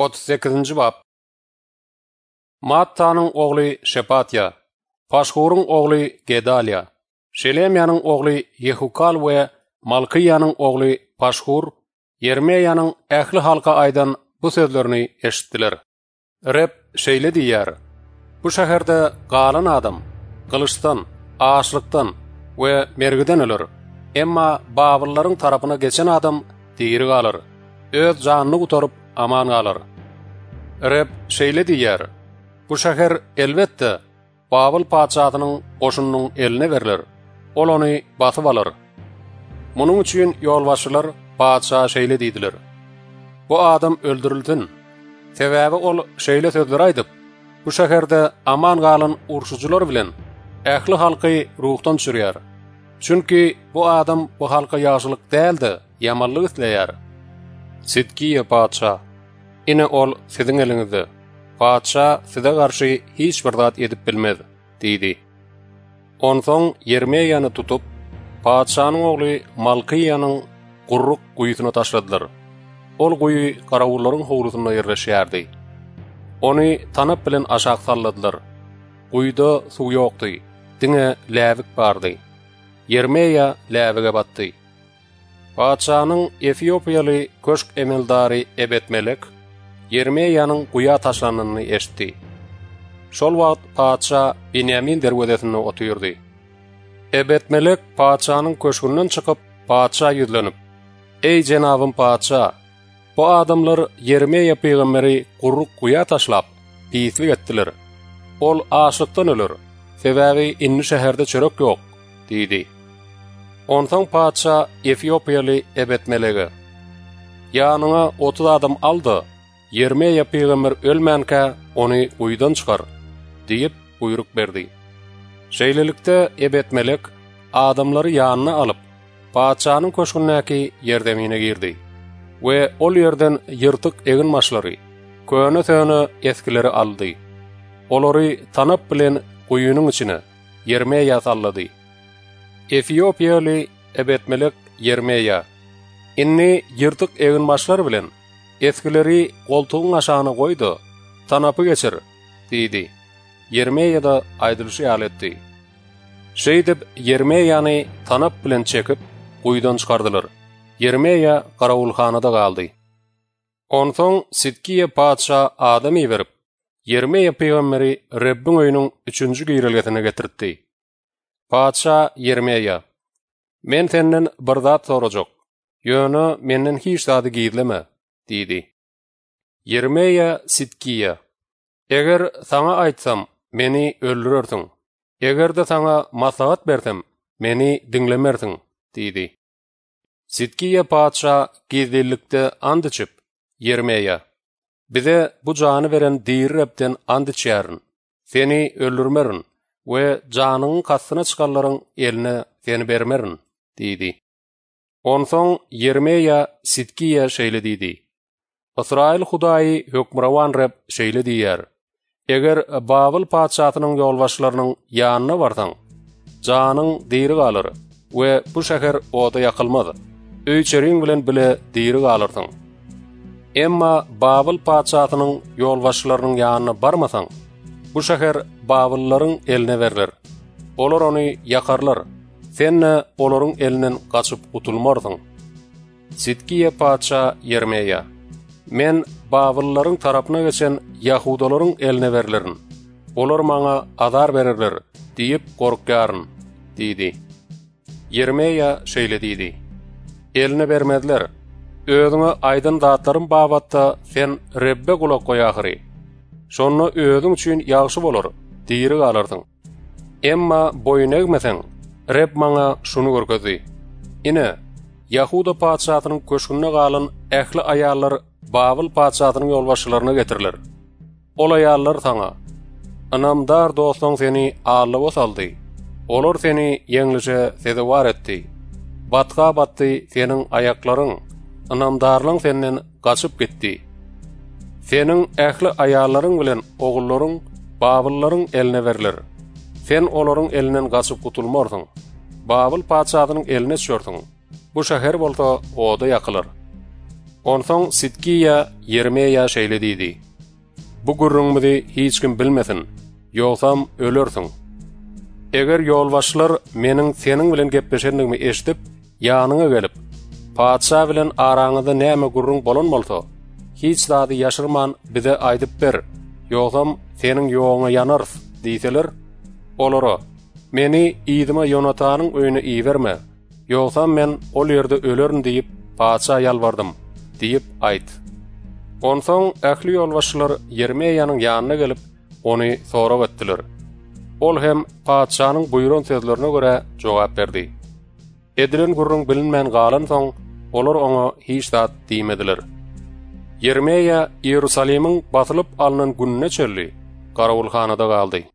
38-nji bab. Mattanyň ogly Şepatya, Paşhuryň ogly Gedalya, Şelemyanyň ogly Yehukal we Malkiyanyň ogly Paşhur, Yermeyanyň ähli halka aýdan bu sözlerini eşitdiler. Reb şeýle diýär: Bu şäherde galan adam gylyçdan, açlykdan we mergiden öler. Emma babyllaryň tarapyna geçen adam diri galar, öz janyny gutaryp aman galar. Reb şeýle diýär: Bu şäher elbetde Babyl padşahynyň goşunynyň eline berilir. Ol ony batyp alar. Munuň üçin ýolbaşçylar padşa şeýle diýdiler: Bu adam öldürildin. Sebäbi ol şeýle sözler aýdyp, bu şäherde aman galan urşucular bilen ähli halky ruhdan düşürýär. Çünki bu adam bu halka ýagşylyk däldi, ýamanlyk isleýär. Sidkiýe padşa, ine ol siziň eliňizde. Padşa size garşy hiç bir zat edip bilmez, diýdi. Onsoň Yermeýany tutup, padşanyň ogly Malkiyanyň gurruk guýusyna taşladylar. Ol guýy garawullaryň howlusyna ýerleşýärdi. Ony tanap bilen aşağı salladylar. Guýda suw ýokdy, diňe läbik bardy. Yermeýa läbige batdy. Padşanyň Efiopiýaly köşk emeldary Ebetmelek Yermeýanyň guýa taşlanyny eşitdi. Şol wagt padşa Benjamin derwezesine oturdy. Ebetmelek padşanyň köşkünden çykyp padşa ýüzlenip: "Ey jenabym padşa, bu adamlar Yermeýa peýgamberi gurruk guýa taşlap pislik etdiler. Ol açlykdan öler. Sebäbi inni şäherde çörek ýok," diýdi. Onsoň padşa Efiopiýaly Ebetmelege: "Ýanyňa 30 adam aldy. Yermeýa peýgamber ölmänkä ony guýdan çykar," diýip buyruk berdi. Şeýlelikde Ebetmelek adamlary ýanyna alyp padşanyň köşkündäki ýerdemine girdi we ol ýerden ýyrtyk egin maşlary, köne töne eskileri aldy. Olary tanap bilen guýunyň içine Yermeýa sallady. Efiopiýaly Ebetmelek Yermeýa: "Inni ýyrtyk egin maşlar bilen eskileri goltugyň aşagyna goýdy, tanapy geçir," diýdi. Yermeýa da aýdylyşy ýal etdi. Şeýdip Yermeýany tanap bilen çekip guýdan çykardylar. Yermeýa garawulhanada galdy. Onsoň Sidkiýe padşa adam berip, Yermeýa peýgamberi Rebbiň öýüniň 3-nji giýrelgesine getirdi. Padşa Yermeýa: "Men senden bir zat sorajak. Ýöne menden hiç zady giýleme," diýdi. Yermeýa Sidkiýe: "Eger saňa aýtsam, meni öldürersiň. Egerde saňa maslahat bersem, meni diňlemersiň," diýdi. Sidkiýe padşa gizlilikde and içip Yermeýa: "Bize bu jany beren diri Rebden and içýärin. Seni öldürmerin we janyň kasyna çykanlaryň eline seni bermerin," diýdi. Onsoň Yermeýa Sidkiýe şeýle diýdi: "Israil Hudaýy hökmrawan Reb şeýle diýär: Eger Babyl padşahynyň ýolbaşçylarynyň ýanyna barsaň, janyň diri galar we bu şäher oda ýakylmaz. Öýçeriň bilen bile diri galarsyň. Emma Babyl padşahynyň ýolbaşçylarynyň ýanyna barmasaň, bu şäher Babyllaryň eline berilir. Olar ony ýakarlar. Sen-ne olaryň elinden gaçyp gutulmarsyň." Sidkiýe padşa Yermeýa: "Men Babyllaryň tarapyna geçen Ýahudalaryň eline berilirin. Olar maňa azar berirler diýip gorkýaryn," diýdi. Yermeýa şeýle diýdi: "Eline bermezler. Özüňe aýdyn zatlaryň babatda sen Rebbe gulak goýahyry. Şonu özüň üçin ýagşy bolar, diri galarsyň. Emma boyun egmeseň, Reb maňa şunu görkezdi: Ine, Yahuda padşahynyň köşkünde galan ähli aýallar Babyl padşahynyň ýolbaşçylaryna getiriler. Ol aýallar saňa: Anamdar dostlaň seni allaba saldy. Olar seni ýeňlice sezewar etdi. Batga batdy seniň aýaklaryň, anamdarlyň senden gaçyp gitdi. Seniň ähli aýallaryň bilen ogullaryň Babyllaryň eline berilir. Sen olaryň elinden gaçyp gutulmarsyň. Babyl padşahynyň eline düşersiň. Bu şäher bolsa oda ýakylar." Onsoň Sidkiya Yermeya şeýle diýdi: Bu gurrunmydy hiç kim bilmesin, ýogsam ölersiň. Eger ýolbaşçylar meniň seniň bilen gepleşendigimi eşdip, ýanyňa gelip, padşa bilen araňyzda näme gurrun bolan bolsa, hiç zady ýaşyrman bize aýdyp ber, ýogsam seniň ýoğuňa ýanarys diýseler, olara, meni ýydyma Ýonatanyň öýüne iýberme, ýogsam men ol ýerde ölerin diýip padşa ýalbardym, diýip aýt. Onsoň ähli ýolbaşçylar Yermeýanyň ýanyna gelip, ony sorap etdiler. Ol hem padşanyň buýran sözlerine görä jogap berdi. Edilen gurrun bilinmän galan soň, olar oňa hiç zat diýmediler. Yermeýa Ýerusalemiň basylyp alynan gününe çelli, garawulhanada galdy.